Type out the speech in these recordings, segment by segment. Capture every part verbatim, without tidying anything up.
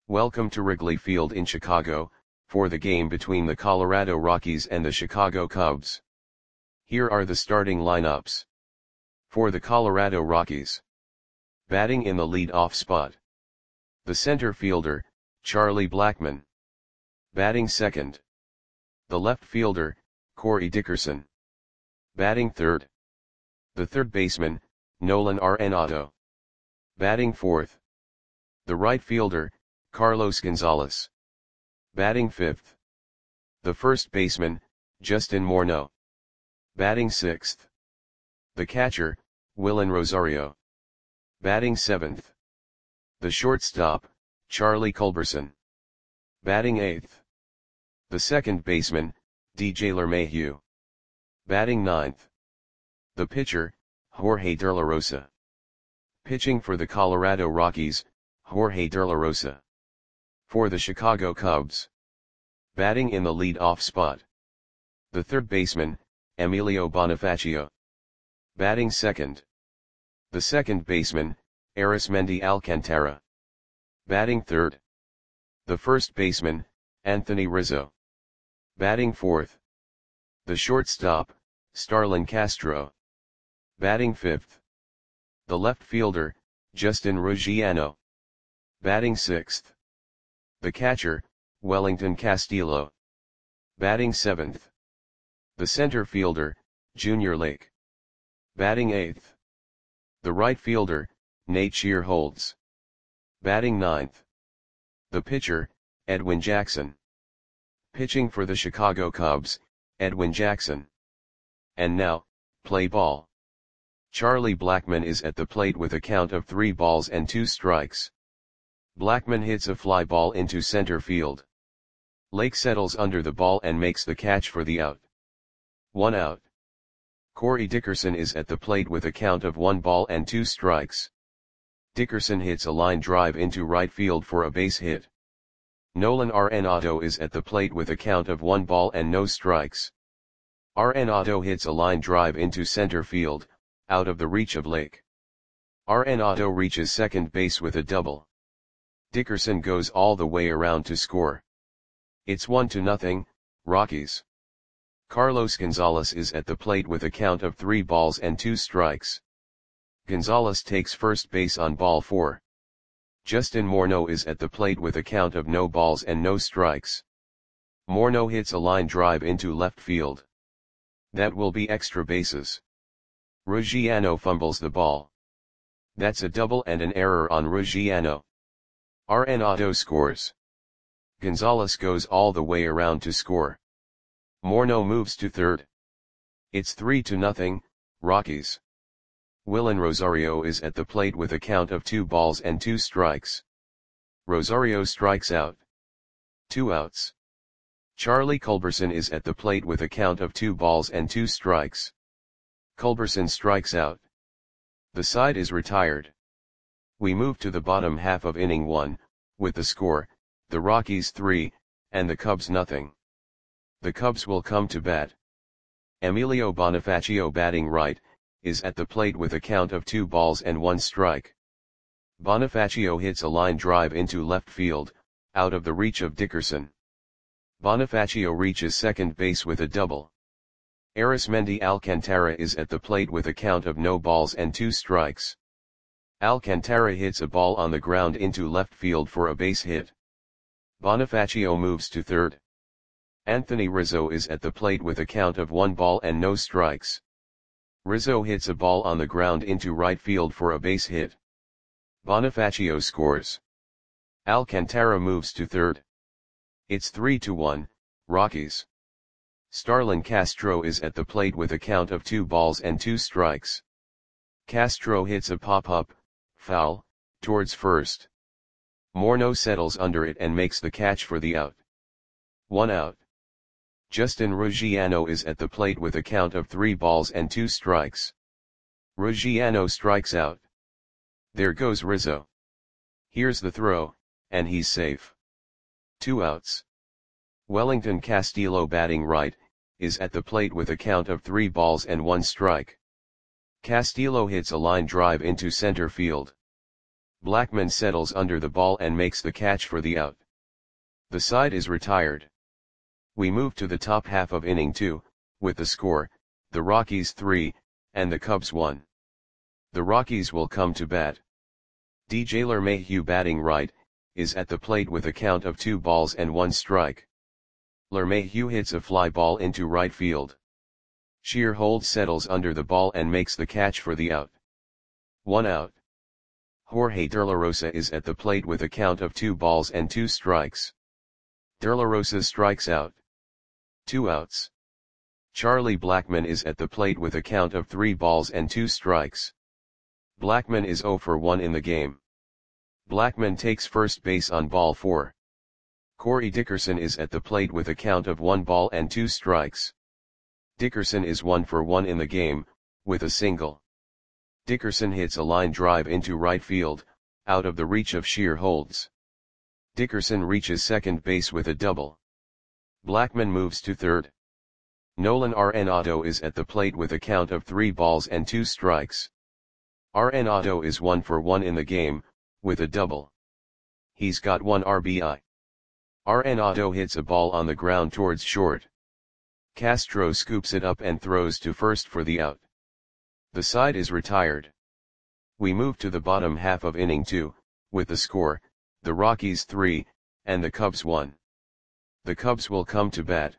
Welcome to Wrigley Field in Chicago, for the game between the Colorado Rockies and the Chicago Cubs. Here are the starting lineups. For the Colorado Rockies. Batting in the lead-off spot. The center fielder, Charlie Blackmon. Batting second. The left fielder, Corey Dickerson. Batting third. The third baseman, Nolan Arenado. Batting fourth. The right fielder, Carlos Gonzalez. Batting fifth. The first baseman, Justin Morneau. Batting sixth. The catcher, Willen Rosario. Batting seventh. The shortstop, Charlie Culberson. Batting eighth. The second baseman, D J LeMahieu. Batting ninth. The pitcher, Jorge De La Rosa. Pitching for the Colorado Rockies, Jorge De La Rosa. For the Chicago Cubs. Batting in the lead-off spot. The third baseman, Emilio Bonifacio. Batting second. The second baseman, Arismendi Alcantara. Batting third. The first baseman, Anthony Rizzo. Batting fourth. The shortstop, Starlin Castro. Batting fifth. The left fielder, Justin Ruggiano. Batting sixth. The catcher, Wellington Castillo. Batting seventh. The center fielder, Junior Lake. Batting eighth. The right fielder, Nate Shearholtz. Batting ninth. The pitcher, Edwin Jackson. Pitching for the Chicago Cubs, Edwin Jackson. And now, play ball. Charlie Blackmon is at the plate with a count of three balls and two strikes. Blackmon hits a fly ball into center field. Lake settles under the ball and makes the catch for the out. One out. Corey Dickerson is at the plate with a count of one ball and two strikes. Dickerson hits a line drive into right field for a base hit. Nolan Arenado is at the plate with a count of one ball and no strikes. Arenado hits a line drive into center field, out of the reach of Lake. Arenado reaches second base with a double. Dickerson goes all the way around to score. It's one to nothing, Rockies. Carlos Gonzalez is at the plate with a count of three balls and two strikes. Gonzalez takes first base on ball four. Justin Morneau is at the plate with a count of no balls and no strikes. Morneau hits a line drive into left field. That will be extra bases. Ruggiano fumbles the ball. That's a double and an error on Ruggiano. Arenado scores. Gonzalez goes all the way around to score. Morneau moves to third. It's three to nothing, Rockies. Willen Rosario is at the plate with a count of two balls and two strikes. Rosario strikes out. Two outs. Charlie Culberson is at the plate with a count of two balls and two strikes. Culberson strikes out. The side is retired. We move to the bottom half of inning one, with the score, the Rockies three, and the Cubs nothing. The Cubs will come to bat. Emilio Bonifacio batting right, is at the plate with a count of two balls and one strike. Bonifacio hits a line drive into left field, out of the reach of Dickerson. Bonifacio reaches second base with a double. Arismendi Alcantara is at the plate with a count of no balls and two strikes. Alcantara hits a ball on the ground into left field for a base hit. Bonifacio moves to third. Anthony Rizzo is at the plate with a count of one ball and no strikes. Rizzo hits a ball on the ground into right field for a base hit. Bonifacio scores. Alcantara moves to third. It's three to one, Rockies. Starlin Castro is at the plate with a count of two balls and two strikes. Castro hits a pop-up, foul, towards first. Morneau settles under it and makes the catch for the out. One out. Justin Ruggiano is at the plate with a count of three balls and two strikes. Ruggiano strikes out. There goes Rizzo. Here's the throw, and he's safe. Two outs. Wellington Castillo batting right, is at the plate with a count of three balls and one strike. Castillo hits a line drive into center field. Blackman settles under the ball and makes the catch for the out. The side is retired. We move to the top half of inning two, with the score, the Rockies three, and the Cubs one. The Rockies will come to bat. D J LeMahieu, batting right, is at the plate with a count of two balls and one strike. LeMahieu hits a fly ball into right field. Shearholtz settles under the ball and makes the catch for the out. One out. Jorge De La Rosa is at the plate with a count of two balls and two strikes. De La Rosa strikes out. Two outs. Charlie Blackmon is at the plate with a count of three balls and two strikes. Blackmon is zero for one in the game. Blackmon takes first base on ball four. Corey Dickerson is at the plate with a count of one ball and two strikes. Dickerson is one for one in the game, with a single. Dickerson hits a line drive into right field, out of the reach of Shearholtz. Dickerson reaches second base with a double. Blackmon moves to third. Nolan Arenado is at the plate with a count of three balls and two strikes. Arenado is one for one in the game, with a double. He's got one R B I. Arenado hits a ball on the ground towards short. Castro scoops it up and throws to first for the out. The side is retired. We move to the bottom half of inning two, with the score, the Rockies three, and the Cubs one. The Cubs will come to bat.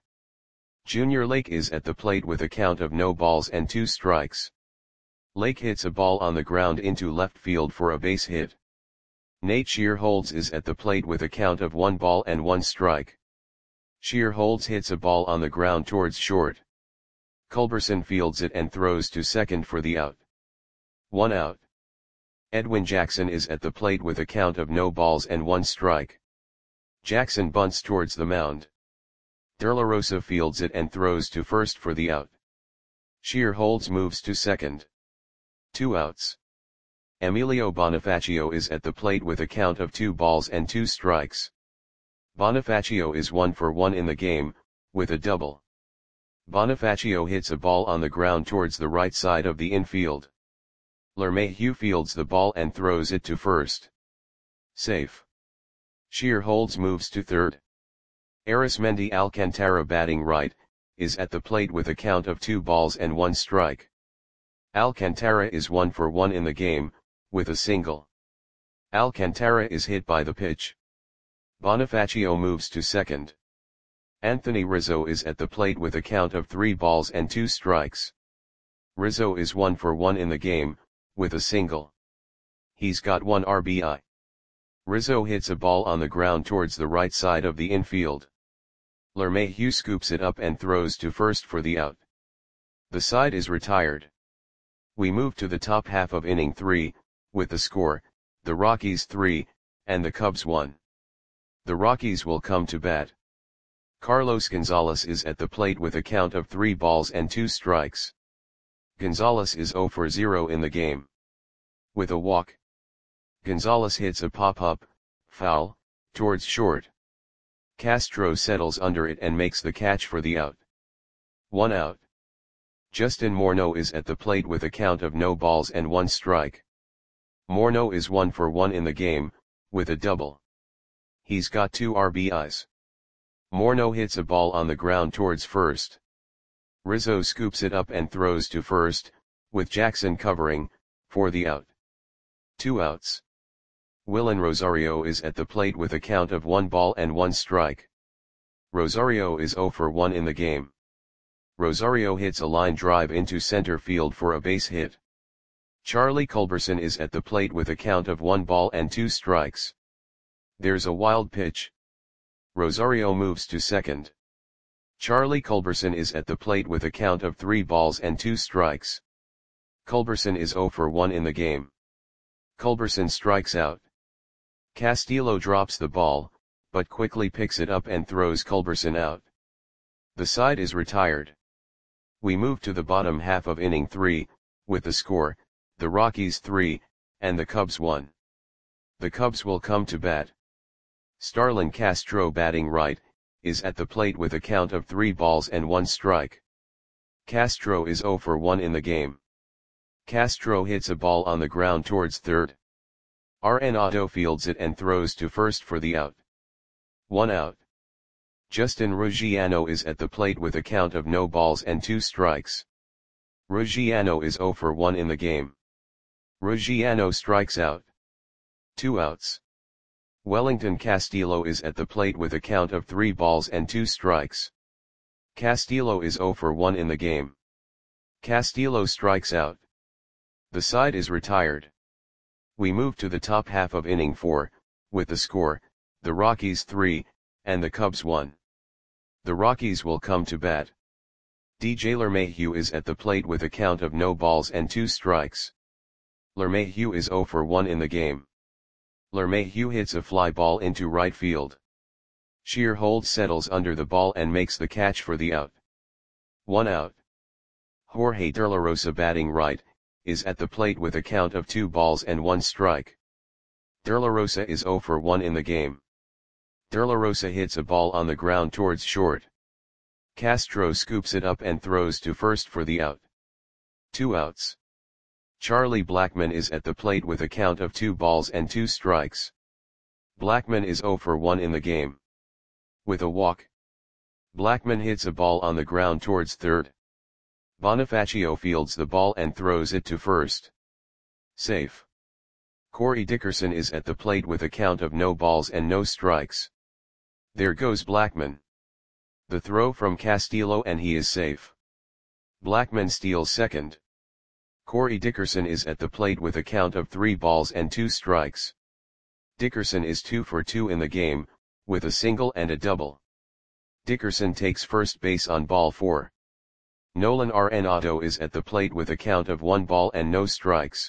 Junior Lake is at the plate with a count of no balls and two strikes. Lake hits a ball on the ground into left field for a base hit. Nate Shearholtz is at the plate with a count of one ball and one strike. Shearholtz hits a ball on the ground towards short. Culberson fields it and throws to second for the out. One out. Edwin Jackson is at the plate with a count of no balls and one strike. Jackson bunts towards the mound. De La Rosa fields it and throws to first for the out. Shearholtz moves to second. Two outs. Emilio Bonifacio is at the plate with a count of two balls and two strikes. Bonifacio is one for one in the game, with a double. Bonifacio hits a ball on the ground towards the right side of the infield. LeMahieu fields the ball and throws it to first. Safe. Shearholtz moves to third. Arismendi Alcantara, batting right, is at the plate with a count of two balls and one strike. Alcantara is one for one in the game, with a single. Alcantara is hit by the pitch. Bonifacio moves to second. Anthony Rizzo is at the plate with a count of three balls and two strikes. Rizzo is one for one in the game, with a single. He's got one R B I. Rizzo hits a ball on the ground towards the right side of the infield. LeMahieu scoops it up and throws to first for the out. The side is retired. We move to the top half of inning three, with the score, the Rockies three, and the Cubs one. The Rockies will come to bat. Carlos Gonzalez is at the plate with a count of three balls and two strikes. Gonzalez is zero for zero in the game. With a walk. Gonzalez hits a pop-up, foul, towards short. Castro settles under it and makes the catch for the out. One out. Justin Morneau is at the plate with a count of no balls and one strike. Morneau is one for one in the game, with a double. He's got two R B Is. Morneau hits a ball on the ground towards first. Rizzo scoops it up and throws to first, with Jackson covering, for the out. Two outs. Willen Rosario is at the plate with a count of one ball and one strike. Rosario is zero for one in the game. Rosario hits a line drive into center field for a base hit. Charlie Culberson is at the plate with a count of one ball and two strikes. There's a wild pitch. Rosario moves to second. Charlie Culberson is at the plate with a count of three balls and two strikes. Culberson is zero for one in the game. Culberson strikes out. Castillo drops the ball, but quickly picks it up and throws Culberson out. The side is retired. We move to the bottom half of inning three, with the score, the Rockies three, and the Cubs one. The Cubs will come to bat. Starlin Castro, batting right, is at the plate with a count of three balls and one strike. Castro is zero for one in the game. Castro hits a ball on the ground towards third. Arenado fields it and throws to first for the out. One out. Justin Ruggiano is at the plate with a count of no balls and two strikes. Ruggiano is zero for one in the game. Ruggiano strikes out. Two outs. Wellington Castillo is at the plate with a count of three balls and two strikes. Castillo is zero for one in the game. Castillo strikes out. The side is retired. We move to the top half of inning four, with the score, the Rockies three, and the Cubs one. The Rockies will come to bat. D J LeMahieu is at the plate with a count of no balls and two strikes. LeMahieu is zero for one in the game. LeMahieu hits a fly ball into right field. Shearholtz settles under the ball and makes the catch for the out. One out. Jorge De La Rosa, batting right, is at the plate with a count of two balls and one strike. De La Rosa is zero for one in the game. De La Rosa hits a ball on the ground towards short. Castro scoops it up and throws to first for the out. Two outs. Charlie Blackmon is at the plate with a count of two balls and two strikes. Blackmon is zero for one in the game. With a walk, Blackmon hits a ball on the ground towards third. Bonifacio fields the ball and throws it to first. Safe. Corey Dickerson is at the plate with a count of no balls and no strikes. There goes Blackmon. The throw from Castillo and he is safe. Blackmon steals second. Corey Dickerson is at the plate with a count of three balls and two strikes. Dickerson is two for two in the game, with a single and a double. Dickerson takes first base on ball four. Nolan Arenado is at the plate with a count of one ball and no strikes.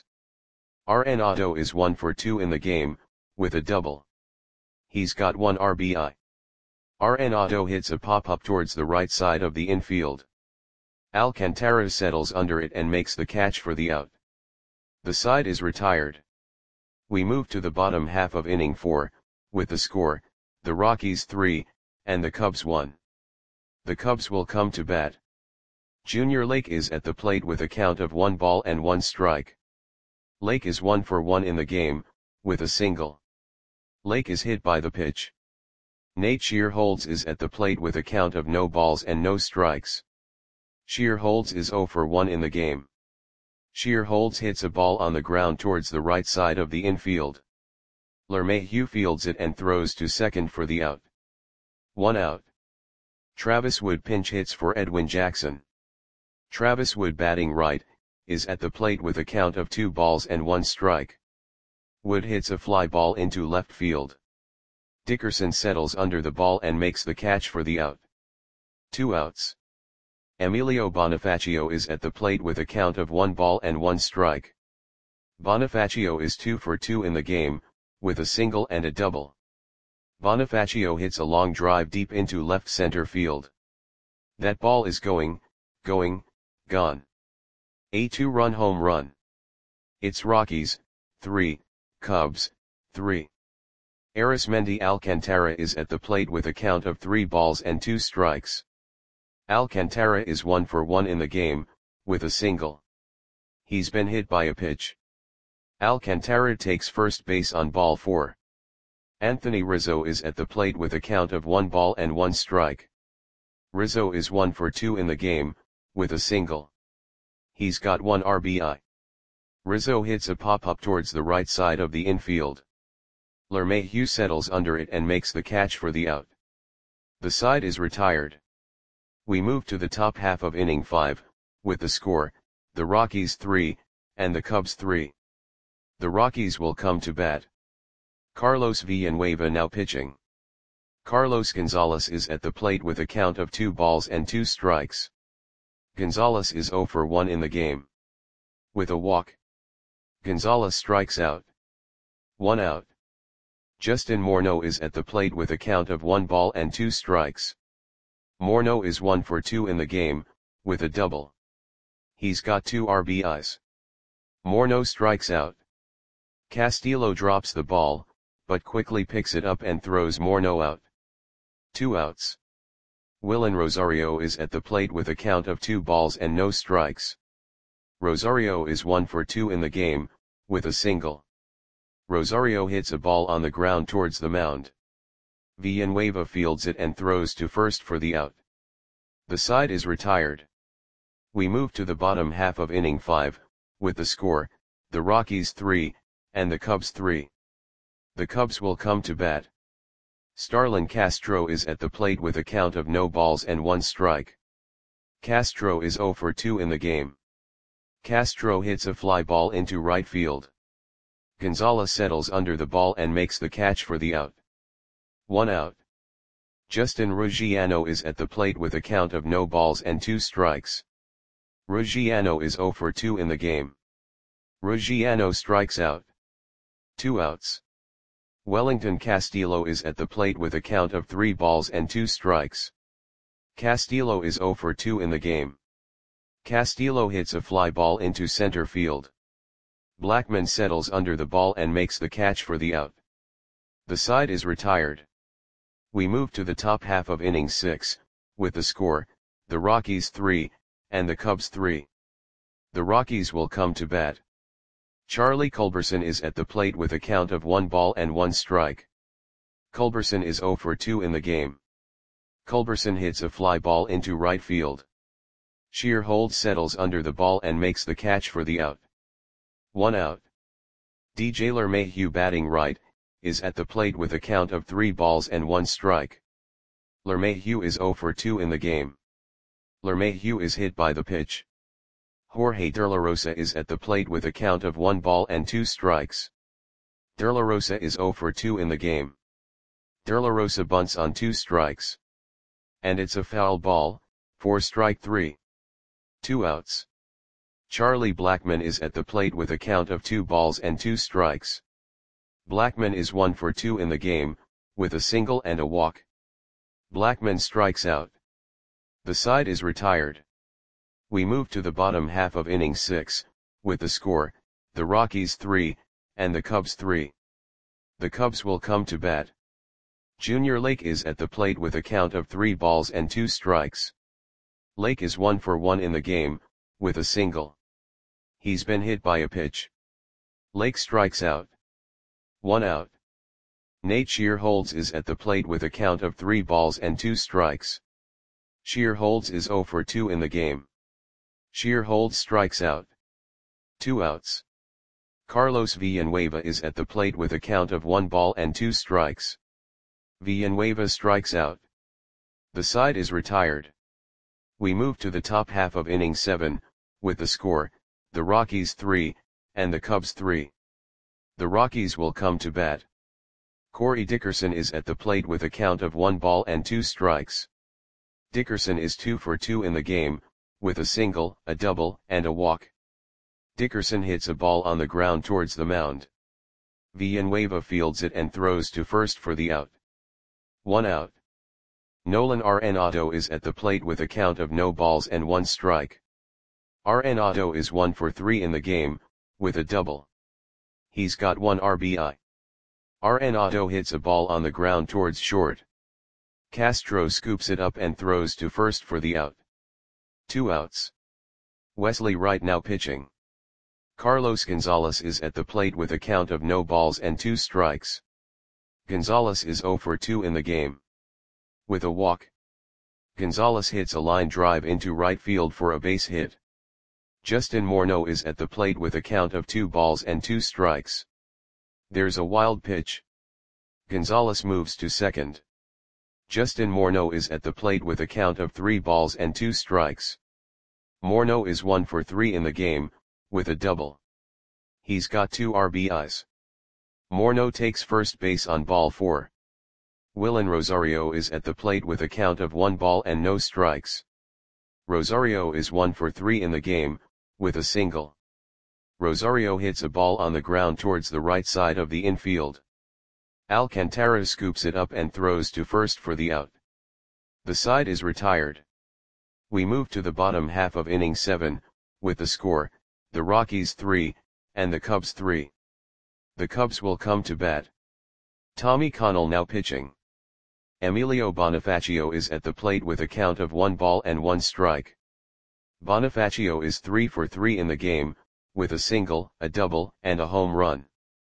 Arenado is one for two in the game, with a double. He's got one R B I. Arenado hits a pop-up towards the right side of the infield. Alcantara settles under it and makes the catch for the out. The side is retired. We move to the bottom half of inning four, with the score, the Rockies three, and the Cubs one. The Cubs will come to bat. Junior Lake is at the plate with a count of one ball and one strike. Lake is one for one in the game, with a single. Lake is hit by the pitch. Nate Shearholtz is at the plate with a count of no balls and no strikes. Shearholtz is zero for one in the game. Shearholtz hits a ball on the ground towards the right side of the infield. LeMahieu fields it and throws to second for the out. One out. Travis Wood pinch hits for Edwin Jackson. Travis Wood, batting right, is at the plate with a count of two balls and one strike. Wood hits a fly ball into left field. Dickerson settles under the ball and makes the catch for the out. Two outs. Emilio Bonifacio is at the plate with a count of one ball and one strike. Bonifacio is two for two in the game, with a single and a double. Bonifacio hits a long drive deep into left center field. That ball is going, going, gone. A two-run home run. It's Rockies, three, Cubs, three. Arismendi Alcantara is at the plate with a count of three balls and two strikes. Alcantara is one for one in the game, with a single. He's been hit by a pitch. Alcantara takes first base on ball four. Anthony Rizzo is at the plate with a count of one ball and one strike. Rizzo is one for two in the game, with a single. He's got one R B I. Rizzo hits a pop-up towards the right side of the infield. LeMahieu settles under it and makes the catch for the out. The side is retired. We move to the top half of inning five, with the score, the Rockies three, and the Cubs three. The Rockies will come to bat. Carlos Villanueva now pitching. Carlos Gonzalez is at the plate with a count of two balls and two strikes. Gonzalez is zero for one in the game. With a walk, Gonzalez strikes out. One out. Justin Morneau is at the plate with a count of one ball and two strikes. Morneau is one for two in the game, with a double. He's got two R B Is. Morneau strikes out. Castillo drops the ball, but quickly picks it up and throws Morneau out. Two outs. Willen Rosario is at the plate with a count of two balls and no strikes. Rosario is one for two in the game, with a single. Rosario hits a ball on the ground towards the mound. Villanueva fields it and throws to first for the out. The side is retired. We move to the bottom half of inning five, with the score, the Rockies three, and the Cubs three. The Cubs will come to bat. Starlin Castro is at the plate with a count of no balls and one strike. Castro is oh for two in the game. Castro hits a fly ball into right field. Gonzalez settles under the ball and makes the catch for the out. One out. Justin Ruggiano is at the plate with a count of no balls and two strikes. Ruggiano is oh for two in the game. Ruggiano strikes out. Two outs. Wellington Castillo is at the plate with a count of three balls and two strikes. Castillo is oh for two in the game. Castillo hits a fly ball into center field. Blackman settles under the ball and makes the catch for the out. The side is retired. We move to the top half of inning six, with the score, the Rockies three, and the Cubs three. The Rockies will come to bat. Charlie Culberson is at the plate with a count of one ball and one strike. Culberson is oh for two in the game. Culberson hits a fly ball into right field. Shearholtz settles under the ball and makes the catch for the out. One out. D J LeMahieu batting right, is at the plate with a count of three balls and one strike. LeMahieu is oh for two in the game. LeMahieu is hit by the pitch. Jorge De La Rosa is at the plate with a count of one ball and two strikes. De La Rosa is oh for two in the game. De La Rosa bunts on two strikes. And it's a foul ball, for strike three. Two outs. Charlie Blackman is at the plate with a count of two balls and two strikes. Blackman is one for two in the game, with a single and a walk. Blackman strikes out. The side is retired. We move to the bottom half of inning six, with the score, the Rockies three, and the Cubs three. The Cubs will come to bat. Junior Lake is at the plate with a count of three balls and two strikes. Lake is one for one in the game, with a single. He's been hit by a pitch. Lake strikes out. One out. Nate Shearholtz is at the plate with a count of three balls and two strikes. Shearholtz is oh for two in the game. Shearholtz strikes out. Two outs. Carlos Villanueva is at the plate with a count of one ball and two strikes. Villanueva strikes out. The side is retired. We move to the top half of inning seven, with the score, the Rockies three, and the Cubs three. The Rockies will come to bat. Corey Dickerson is at the plate with a count of one ball and two strikes. Dickerson is two for two in the game, with a single, a double, and a walk. Dickerson hits a ball on the ground towards the mound. Villanueva fields it and throws to first for the out. One out. Nolan Arenado is at the plate with a count of no balls and one strike. Arenado is one for three in the game, with a double. He's got one R B I. Arenado hits a ball on the ground towards short. Castro scoops it up and throws to first for the out. Two outs. Wesley Wright now pitching. Carlos Gonzalez is at the plate with a count of no balls and two strikes. Gonzalez is oh for two in the game. With a walk. Gonzalez hits a line drive into right field for a base hit. Justin Morneau is at the plate with a count of two balls and two strikes. There's a wild pitch. Gonzalez moves to second. Justin Morneau is at the plate with a count of three balls and two strikes. Morneau is one for three in the game, with a double. He's got two R B Is. Morneau takes first base on ball four. Willen Rosario is at the plate with a count of one ball and no strikes. Rosario is one for three in the game, with a single. Rosario hits a ball on the ground towards the right side of the infield. Alcantara scoops it up and throws to first for the out. The side is retired. We move to the bottom half of inning seven, with the score, the Rockies three, and the Cubs three. The Cubs will come to bat. Tommy Connell now pitching. Emilio Bonifacio is at the plate with a count of one ball and one strike. Bonifacio is three for three in the game, with a single, a double, and a home run.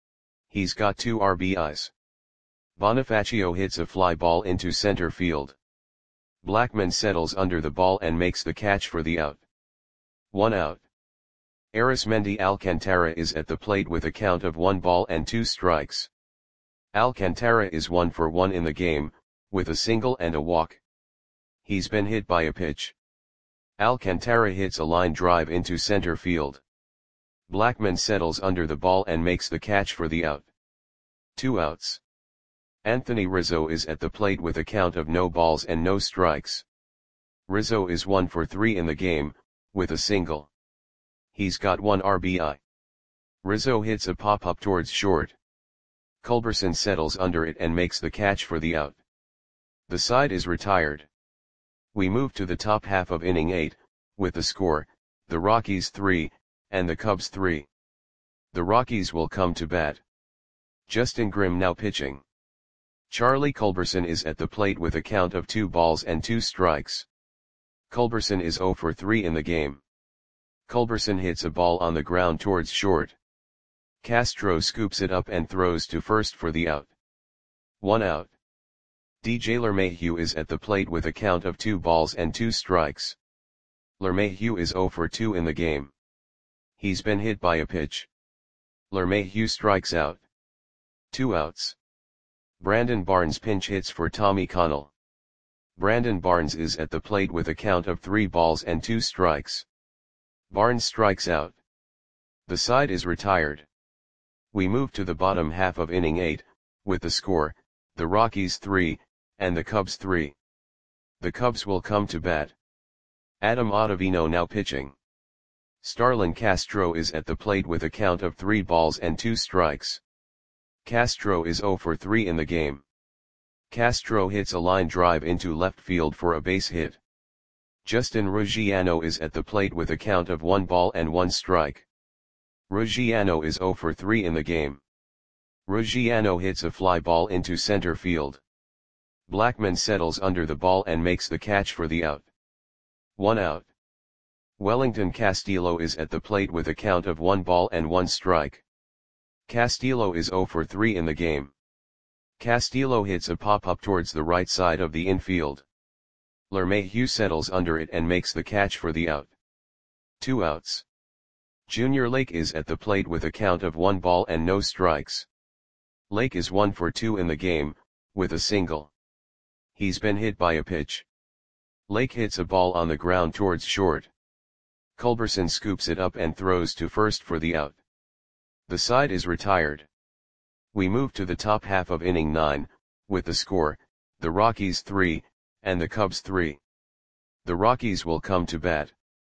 He's got two R B Is. Bonifacio hits a fly ball into center field. Blackmon settles under the ball and makes the catch for the out. One out. Arismendi Alcantara is at the plate with a count of one ball and two strikes. Alcantara is one for one in the game, with a single and a walk. He's been hit by a pitch. Alcantara hits a line drive into center field. Blackmon settles under the ball and makes the catch for the out. Two outs. Anthony Rizzo is at the plate with a count of no balls and no strikes. Rizzo is one for three in the game, with a single. He's got one R B I. Rizzo hits a pop-up towards short. Culberson settles under it and makes the catch for the out. The side is retired. We move to the top half of inning eight, with the score, the Rockies three, and the Cubs three. The Rockies will come to bat. Justin Grimm now pitching. Charlie Culberson is at the plate with a count of two balls and two strikes. Culberson is zero for three in the game. Culberson hits a ball on the ground towards short. Castro scoops it up and throws to first for the out. One out. D J LeMahieu is at the plate with a count of two balls and two strikes. LeMahieu is zero for two in the game. He's been hit by a pitch. LeMahieu strikes out. Two outs. Brandon Barnes pinch hits for Tommy Connell. Brandon Barnes is at the plate with a count of three balls and two strikes. Barnes strikes out. The side is retired. We move to the bottom half of inning eight, with the score, the Rockies three, and the Cubs three. The Cubs will come to bat. Adam Ottavino now pitching. Starlin Castro is at the plate with a count of three balls and two strikes. Castro is zero for three in the game. Castro hits a line drive into left field for a base hit. Justin Ruggiano is at the plate with a count of one ball and one strike. Ruggiano is zero for three in the game. Ruggiano hits a fly ball into center field. Blackmon settles under the ball and makes the catch for the out. One out. Wellington Castillo is at the plate with a count of one ball and one strike. Castillo is zero for three in the game. Castillo hits a pop-up towards the right side of the infield. LeMahieu settles under it and makes the catch for the out. Two outs. Junior Lake is at the plate with a count of one ball and no strikes. Lake is one for two in the game, with a single. He's been hit by a pitch. Lake hits a ball on the ground towards short. Culberson scoops it up and throws to first for the out. The side is retired. We move to the top half of inning nine, with the score, the Rockies three, and the Cubs three. The Rockies will come to bat.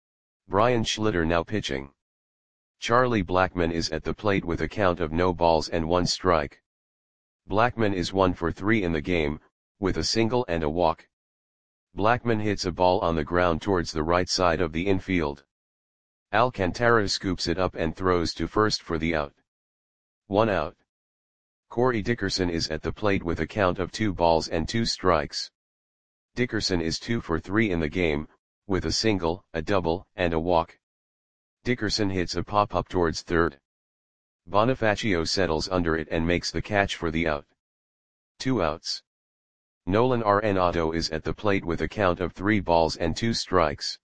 Brian Schlitter now pitching. Charlie Blackmon is at the plate with a count of no balls and one strike. Blackmon is one for three in the game, with a single and a walk. Blackmon hits a ball on the ground towards the right side of the infield. Alcantara scoops it up and throws to first for the out. One out. Corey Dickerson is at the plate with a count of two balls and two strikes. Dickerson is two for three in the game, with a single, a double, and a walk. Dickerson hits a pop-up towards third. Bonifacio settles under it and makes the catch for the out. Two outs. Nolan Arenado is at the plate with a count of three balls and two strikes.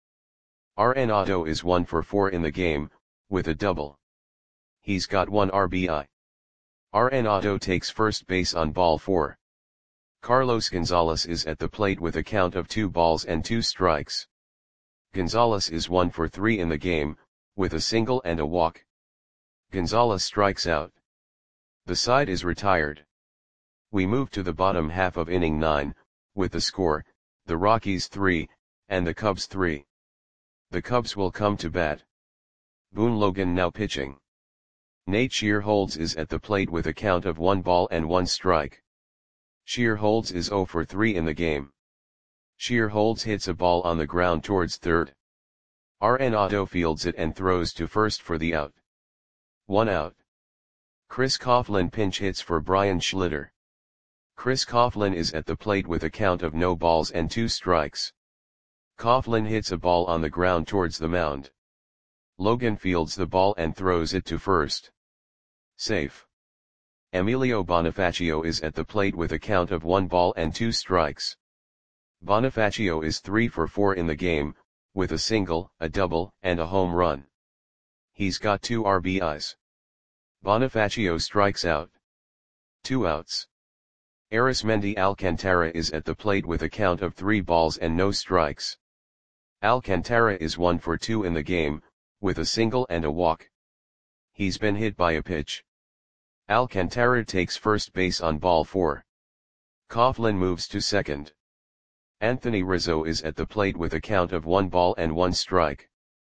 Arenado is one for four in the game, with a double. He's got one R B I. Arenado takes first base on ball four. Carlos Gonzalez is at the plate with a count of two balls and two strikes. Gonzalez is one for three in the game, with a single and a walk. Gonzalez strikes out. The side is retired. We move to the bottom half of inning nine, with the score, the Rockies three, and the Cubs three. The Cubs will come to bat. Boone Logan now pitching. Nate Shearholtz is at the plate with a count of one ball and one strike. Shearholtz is zero for three in the game. Shearholtz hits a ball on the ground towards third. Arenado fields it and throws to first for the out. One out. Chris Coughlin pinch hits for Brian Schlitter. Chris Coughlin is at the plate with a count of no balls and two strikes. Coughlin hits a ball on the ground towards the mound. Logan fields the ball and throws it to first. Safe. Emilio Bonifacio is at the plate with a count of one ball and two strikes. Bonifacio is three for four in the game, with a single, a double, and a home run. He's got two R B Is. Bonifacio strikes out. Two outs. Arismendi Alcantara is at the plate with a count of three balls and no strikes. Alcantara is one for two in the game, with a single and a walk. He's been hit by a pitch. Alcantara takes first base on ball four. Coughlin moves to second. Anthony Rizzo is at the plate with a count of one ball and one strike.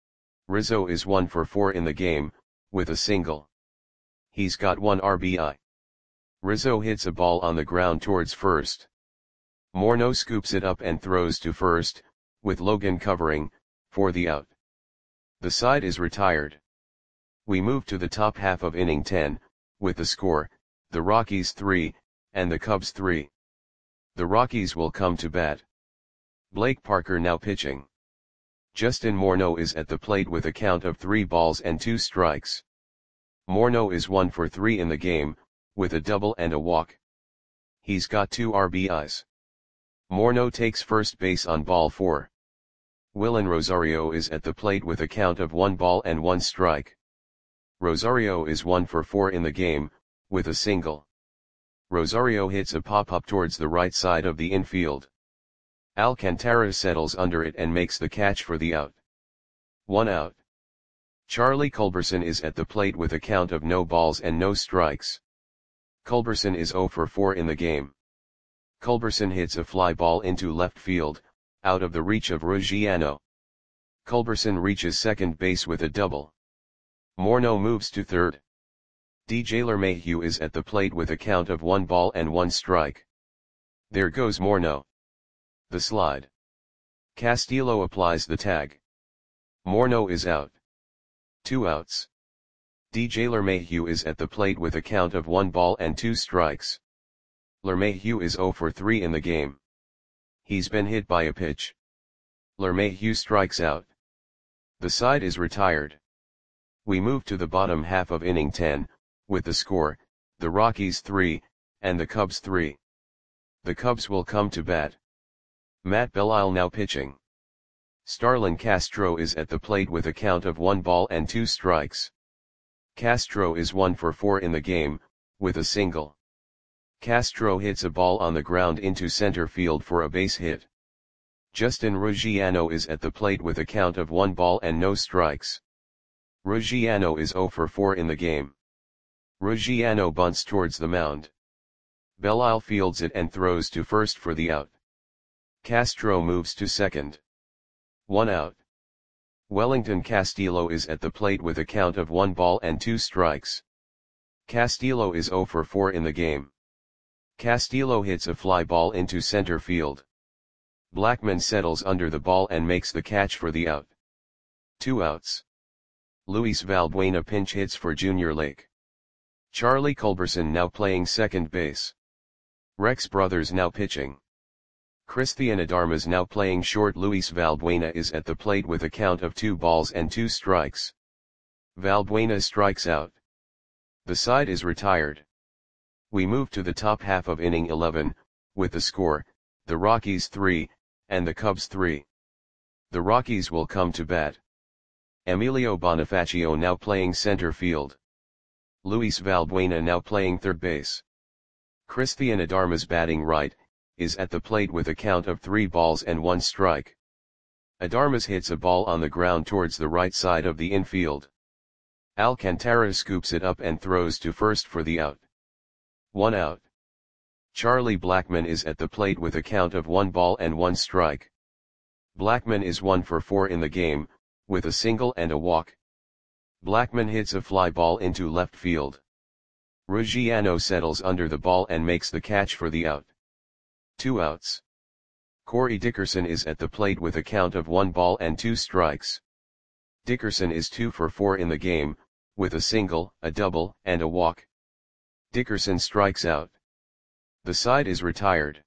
Rizzo is one for four in the game, with a single. He's got one R B I. Rizzo hits a ball on the ground towards first. Morneau scoops it up and throws to first, with Logan covering, for the out. The side is retired. We move to the top half of inning ten, with the score, the Rockies three, and the Cubs three. The Rockies will come to bat. Blake Parker now pitching. Justin Morneau is at the plate with a count of three balls and two strikes. Morneau is one for three in the game, with a double and a walk. He's got two R B Is. Morneau takes first base on ball four. Willen Rosario is at the plate with a count of one ball and one strike. Rosario is one for four in the game, with a single. Rosario hits a pop-up towards the right side of the infield. Alcantara settles under it and makes the catch for the out. One out. Charlie Culberson is at the plate with a count of no balls and no strikes. Culberson is zero for four in the game. Culberson hits a fly ball into left field, out of the reach of Ruggiano. Culberson reaches second base with a double. Morneau moves to third. D J LeMahieu is at the plate with a count of one ball and one strike. There goes Morneau. The slide. Castillo applies the tag. Morneau is out. Two outs. D J LeMahieu is at the plate with a count of one ball and two strikes. LeMahieu is zero for three in the game. He's been hit by a pitch. LeMahieu strikes out. The side is retired. We move to the bottom half of inning ten, with the score, the Rockies three, and the Cubs three. The Cubs will come to bat. Matt Belisle now pitching. Starlin Castro is at the plate with a count of one ball and two strikes. Castro is one for four in the game, with a single. Castro hits a ball on the ground into center field for a base hit. Justin Ruggiano is at the plate with a count of one ball and no strikes. Ruggiano is zero for four in the game. Ruggiano bunts towards the mound. Belisle fields it and throws to first for the out. Castro moves to second. One out. Wellington Castillo is at the plate with a count of one ball and two strikes. Castillo is zero for four in the game. Castillo hits a fly ball into center field. Blackman settles under the ball and makes the catch for the out. Two outs. Luis Valbuena pinch hits for Junior Lake. Charlie Culberson now playing second base. Rex Brothers now pitching. Christian Adarmas now playing short. Luis Valbuena is at the plate with a count of two balls and two strikes. Valbuena strikes out. The side is retired. We move to the top half of inning eleven, with the score, the Rockies three, and the Cubs three. The Rockies will come to bat. Emilio Bonifacio now playing center field. Luis Valbuena now playing third base. Christian Adarmas batting right, is at the plate with a count of three balls and one strike. Adarmas hits a ball on the ground towards the right side of the infield. Alcantara scoops it up and throws to first for the out. One out. Charlie Blackman is at the plate with a count of one ball and one strike. Blackman is one for four in the game, with a single and a walk. Blackman hits a fly ball into left field. Ruggiano settles under the ball and makes the catch for the out. Two outs. Corey Dickerson is at the plate with a count of one ball and two strikes. Dickerson is two for four in the game, with a single, a double, and a walk. Dickerson strikes out. The side is retired.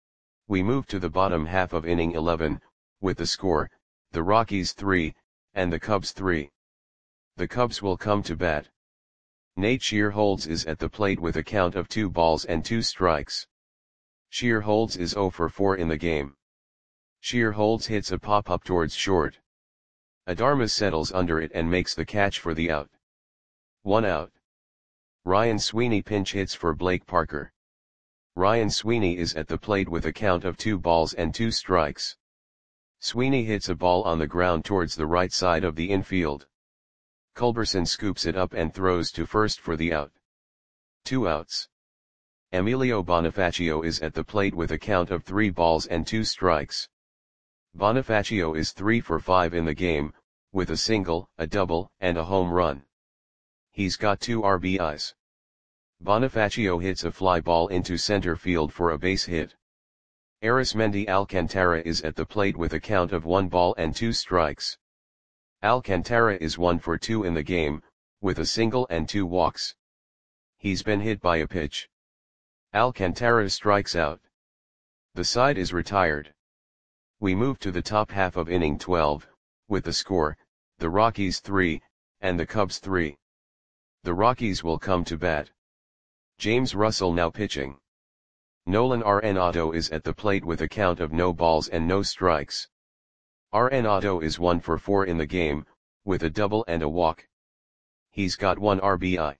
We move to the bottom half of inning eleven, with the score, the Rockies three, and the Cubs three. The Cubs will come to bat. Nate Shearholtz is at the plate with a count of two balls and two strikes. Shearholtz is zero for four in the game. Shearholtz hits a pop-up towards short. Adarmas settles under it and makes the catch for the out. One out. Ryan Sweeney pinch hits for Blake Parker. Ryan Sweeney is at the plate with a count of two balls and two strikes. Sweeney hits a ball on the ground towards the right side of the infield. Culberson scoops it up and throws to first for the out. Two outs. Emilio Bonifacio is at the plate with a count of three balls and two strikes. Bonifacio is three for five in the game, with a single, a double, and a home run. He's got two R B Is. Bonifacio hits a fly ball into center field for a base hit. Arismendi Alcantara is at the plate with a count of one ball and two strikes. Alcantara is one for two in the game, with a single and two walks. He's been hit by a pitch. Alcantara strikes out. The side is retired. We move to the top half of inning twelve, with the score, the Rockies three, and the Cubs three. The Rockies will come to bat. James Russell now pitching. Nolan Arenado is at the plate with a count of no balls and no strikes. Arenado is one for four in the game, with a double and a walk. He's got one R B I.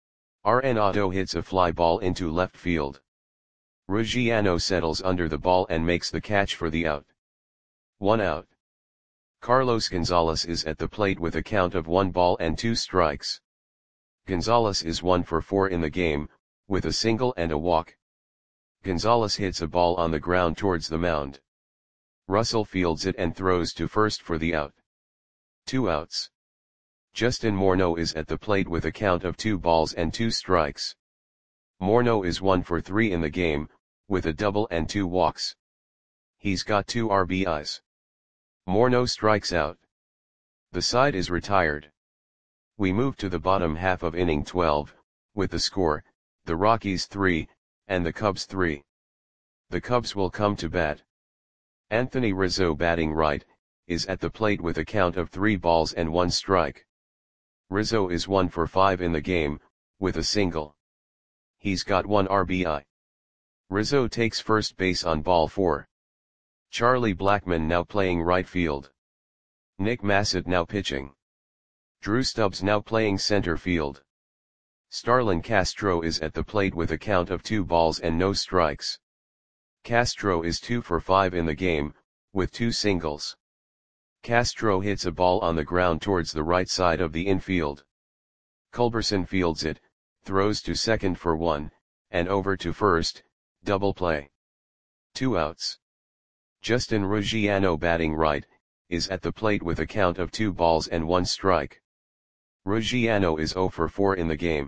Arenado hits a fly ball into left field. Ruggiano settles under the ball and makes the catch for the out. One out. Carlos Gonzalez is at the plate with a count of one ball and two strikes. Gonzalez is one for four in the game, with a single and a walk. Gonzalez hits a ball on the ground towards the mound. Russell fields it and throws to first for the out. Two outs. Justin Morneau is at the plate with a count of two balls and two strikes. Morneau is one for three in the game, with a double and two walks. He's got two R B Is. Morneau strikes out. The side is retired. We move to the bottom half of inning twelve, with the score, the Rockies three, and the Cubs three. The Cubs will come to bat. Anthony Rizzo batting right, is at the plate with a count of three balls and one strike. Rizzo is one for five in the game, with a single. He's got one R B I. Rizzo takes first base on ball four. Charlie Blackmon now playing right field. Nick Massett now pitching. Drew Stubbs now playing center field. Starlin Castro is at the plate with a count of two balls and no strikes. Castro is two for five in the game, with two singles. Castro hits a ball on the ground towards the right side of the infield. Culberson fields it, throws to second for one, and over to first, double play. Two outs. Justin Ruggiano batting right, is at the plate with a count of two balls and one strike. Ruggiano is zero for four in the game.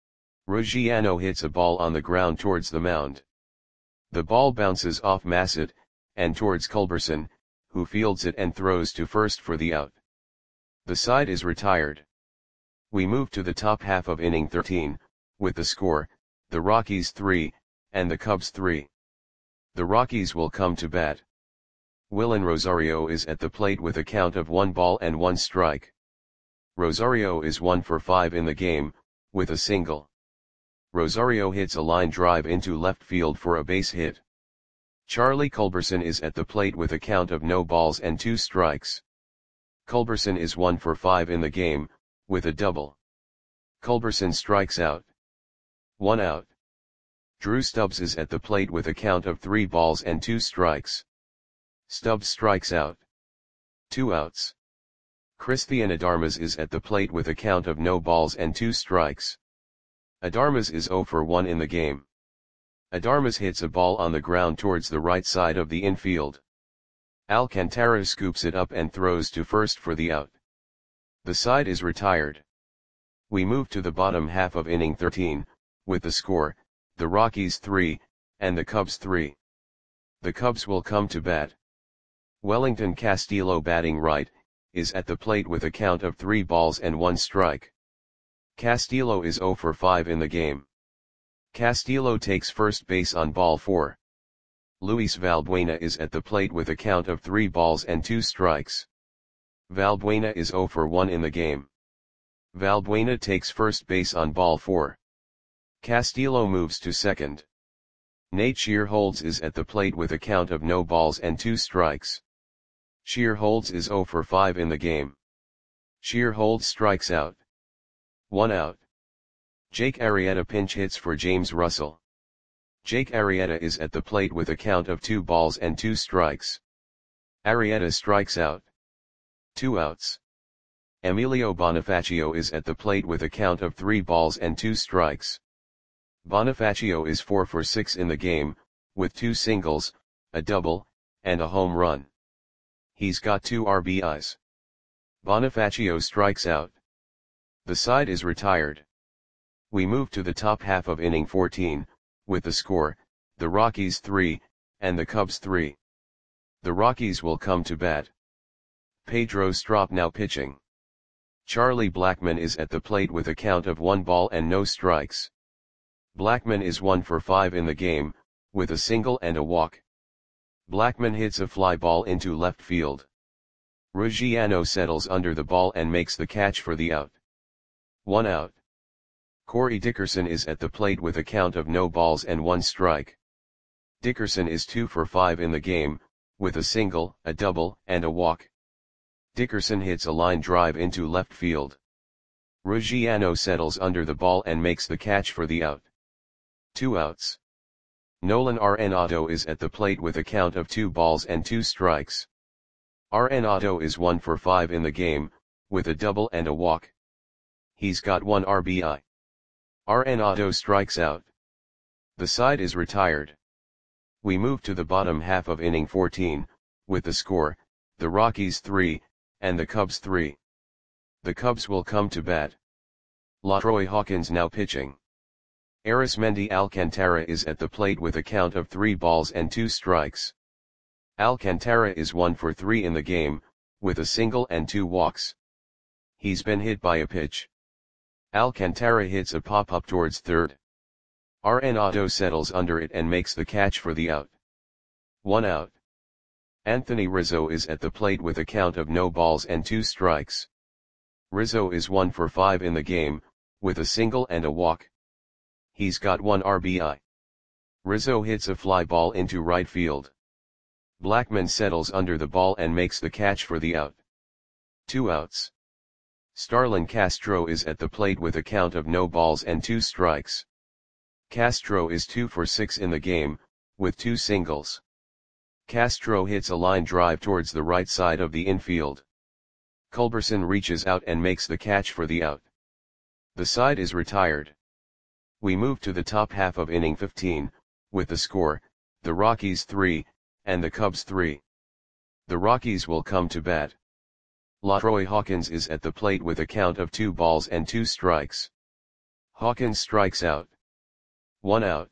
Ruggiano hits a ball on the ground towards the mound. The ball bounces off Massett, and towards Culberson, who fields it and throws to first for the out. The side is retired. We move to the top half of inning thirteen, with the score, the Rockies three, and the Cubs three. The Rockies will come to bat. Willen Rosario is at the plate with a count of one ball and one strike. Rosario is one for five in the game, with a single. Rosario hits a line drive into left field for a base hit. Charlie Culberson is at the plate with a count of no balls and two strikes. Culberson is one for five in the game, with a double. Culberson strikes out. One out. Drew Stubbs is at the plate with a count of three balls and two strikes. Stubbs strikes out. Two outs. Christian Adarmas is at the plate with a count of no balls and two strikes. Adarmas is zero for one in the game. Adarmas hits a ball on the ground towards the right side of the infield. Alcantara scoops it up and throws to first for the out. The side is retired. We move to the bottom half of inning thirteen, with the score, the Rockies three, and the Cubs three. The Cubs will come to bat. Wellington Castillo batting right, is at the plate with a count of three balls and one strike. Castillo is zero for five in the game. Castillo takes first base on ball four. Luis Valbuena is at the plate with a count of three balls and two strikes. Valbuena is zero for one in the game. Valbuena takes first base on ball four. Castillo moves to second. Nate Shearholtz is at the plate with a count of no balls and two strikes. Shearholtz is zero for five in the game. Shearholtz strikes out. One out. Jake Arrieta pinch hits for James Russell. Jake Arrieta is at the plate with a count of two balls and two strikes. Arrieta strikes out. Two outs. Emilio Bonifacio is at the plate with a count of three balls and two strikes. Bonifacio is four for six in the game, with two singles, a double, and a home run. He's got two R B Is. Bonifacio strikes out. The side is retired. We move to the top half of inning fourteen, with the score, the Rockies three, and the Cubs three. The Rockies will come to bat. Pedro Strop now pitching. Charlie Blackmon is at the plate with a count of one ball and no strikes. Blackmon is one for five in the game, with a single and a walk. Blackmon hits a fly ball into left field. Ruggiano settles under the ball and makes the catch for the out. One out. Corey Dickerson is at the plate with a count of no balls and one strike. Dickerson is two for five in the game, with a single, a double, and a walk. Dickerson hits a line drive into left field. Ruggiano settles under the ball and makes the catch for the out. Two outs. Nolan Arenado is at the plate with a count of two balls and two strikes. Arenado is one for five in the game, with a double and a walk. He's got one R B I. Arenado strikes out. The side is retired. We move to the bottom half of inning fourteen, with the score, the Rockies three, and the Cubs three. The Cubs will come to bat. LaTroy Hawkins now pitching. Arismendi Alcantara is at the plate with a count of three balls and two strikes. Alcantara is one for three in the game, with a single and two walks. He's been hit by a pitch. Alcantara hits a pop-up towards third. Arenado settles under it and makes the catch for the out. One out. Anthony Rizzo is at the plate with a count of no balls and two strikes. Rizzo is one for five in the game, with a single and a walk. He's got one R B I. Rizzo hits a fly ball into right field. Blackmon settles under the ball and makes the catch for the out. Two outs. Starlin Castro is at the plate with a count of no balls and two strikes. Castro is two for six in the game, with two singles. Castro hits a line drive towards the right side of the infield. Culberson reaches out and makes the catch for the out. The side is retired. We move to the top half of inning fifteen, with the score, the Rockies three, and the Cubs three. The Rockies will come to bat. LaTroy Hawkins is at the plate with a count of two balls and two strikes. Hawkins strikes out. One out.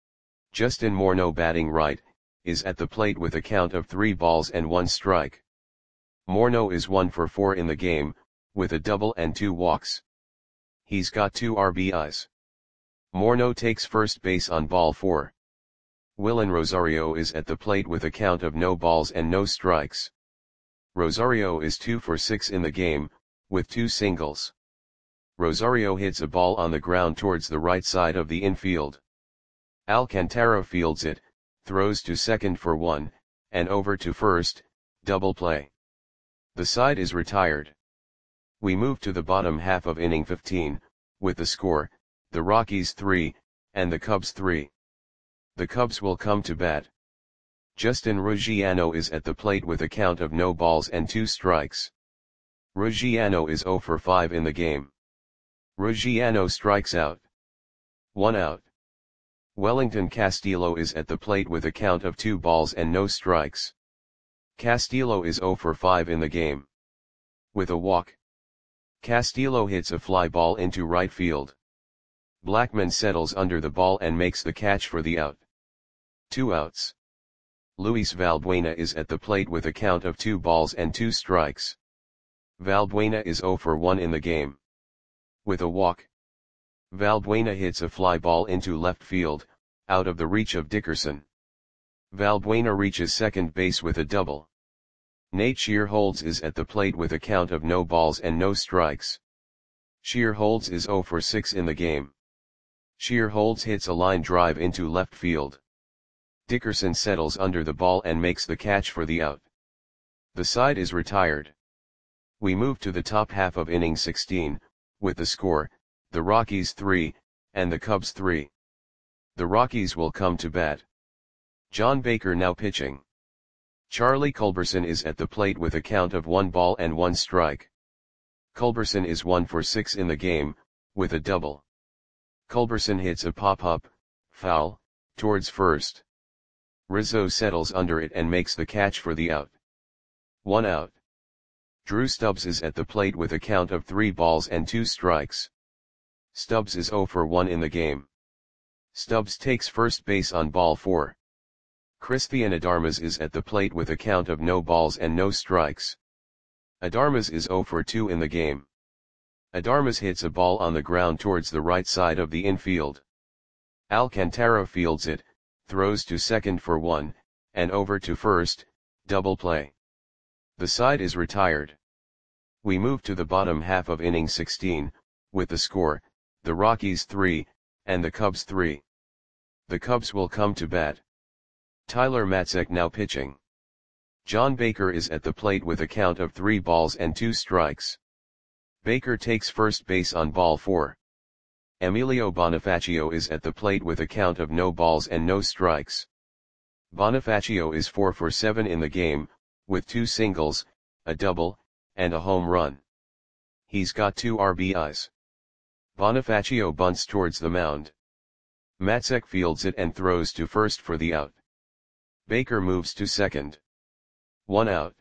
Justin Morneau batting right, is at the plate with a count of three balls and one strike. Morneau is one for four in the game, with a double and two walks. He's got two R B Is. Morneau takes first base on ball four. Willen Rosario is at the plate with a count of no balls and no strikes. Rosario is two for six in the game, with two singles. Rosario hits a ball on the ground towards the right side of the infield. Alcantara fields it, throws to second for one, and over to first, double play. The side is retired. We move to the bottom half of inning fifteen, with the score, the Rockies three, and the Cubs three. The Cubs will come to bat. Justin Ruggiano is at the plate with a count of no balls and two strikes. Ruggiano is zero for five in the game. Ruggiano strikes out. One out. Wellington Castillo is at the plate with a count of two balls and no strikes. Castillo is zero for five in the game. With a walk. Castillo hits a fly ball into right field. Blackmon settles under the ball and makes the catch for the out. Two outs. Luis Valbuena is at the plate with a count of two balls and two strikes. Valbuena is zero for one in the game. With a walk. Valbuena hits a fly ball into left field, out of the reach of Dickerson. Valbuena reaches second base with a double. Nate Shearholtz is at the plate with a count of no balls and no strikes. Shearholds is zero for six in the game. Shearholds hits a line drive into left field. Dickerson settles under the ball and makes the catch for the out. The side is retired. We move to the top half of inning sixteen, with the score, the Rockies three, and the Cubs three. The Rockies will come to bat. John Baker now pitching. Charlie Culberson is at the plate with a count of one ball and one strike. Culberson is one for six in the game, with a double. Culberson hits a pop-up, foul, towards first. Rizzo settles under it and makes the catch for the out. One out. Drew Stubbs is at the plate with a count of three balls and two strikes. Stubbs is zero for one in the game. Stubbs takes first base on ball four. Christian Adarmas is at the plate with a count of no balls and no strikes. Adarmas is zero for two in the game. Adarmas hits a ball on the ground towards the right side of the infield. Alcantara fields it, throws to second for one, and over to first, double play. The side is retired. We move to the bottom half of inning sixteen, with the score, the Rockies three, and the Cubs three. The Cubs will come to bat. Tyler Matzek now pitching. John Baker is at the plate with a count of three balls and two strikes. Baker takes first base on ball four. Emilio Bonifacio is at the plate with a count of no balls and no strikes. Bonifacio is four for seven in the game, with two singles, a double, and a home run. He's got two R B Is. Bonifacio bunts towards the mound. Matzek fields it and throws to first for the out. Baker moves to second. One out.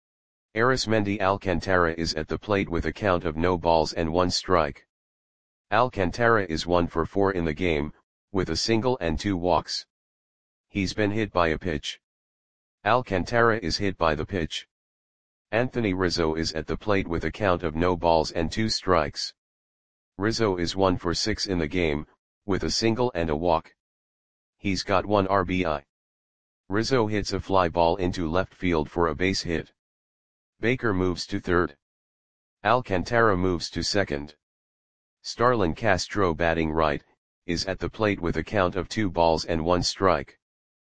Arismendi Alcantara is at the plate with a count of no balls and one strike. Alcantara is one for four in the game, with a single and two walks. He's been hit by a pitch. Alcantara is hit by the pitch. Anthony Rizzo is at the plate with a count of no balls and two strikes. Rizzo is one for six in the game, with a single and a walk. He's got one R B I. Rizzo hits a fly ball into left field for a base hit. Baker moves to third. Alcantara moves to second. Starlin Castro, batting right, is at the plate with a count of two balls and one strike.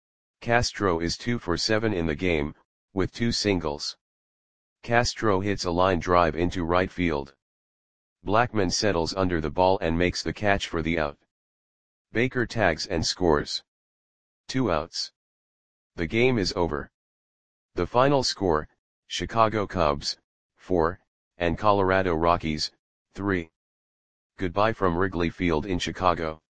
Castro is two for seven in the game, with two singles. Castro hits a line drive into right field. Blackman settles under the ball and makes the catch for the out. Baker tags and scores. Two outs. The game is over. The final score, Chicago Cubs, four, and Colorado Rockies, three. Goodbye from Wrigley Field in Chicago.